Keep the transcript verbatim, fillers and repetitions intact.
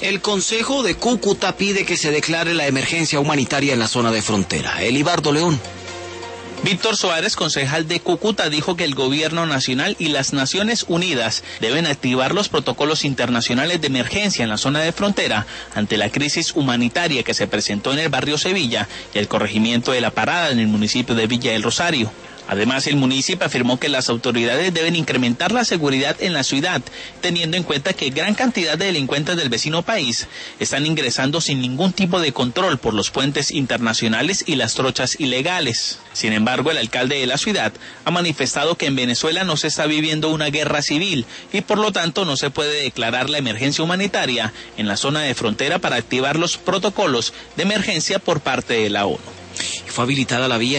El Consejo de Cúcuta pide que se declare la emergencia humanitaria en la zona de frontera. Elibardo León. Víctor Suárez, concejal de Cúcuta, dijo que el gobierno nacional y las Naciones Unidas deben activar los protocolos internacionales de emergencia en la zona de frontera ante la crisis humanitaria que se presentó en el barrio Sevilla y el corregimiento de La Parada en el municipio de Villa del Rosario. Además, el municipio afirmó que las autoridades deben incrementar la seguridad en la ciudad, teniendo en cuenta que gran cantidad de delincuentes del vecino país están ingresando sin ningún tipo de control por los puentes internacionales y las trochas ilegales. Sin embargo, el alcalde de la ciudad ha manifestado que en Venezuela no se está viviendo una guerra civil y por lo tanto no se puede declarar la emergencia humanitaria en la zona de frontera para activar los protocolos de emergencia por parte de la ONU. Fue habilitada la vía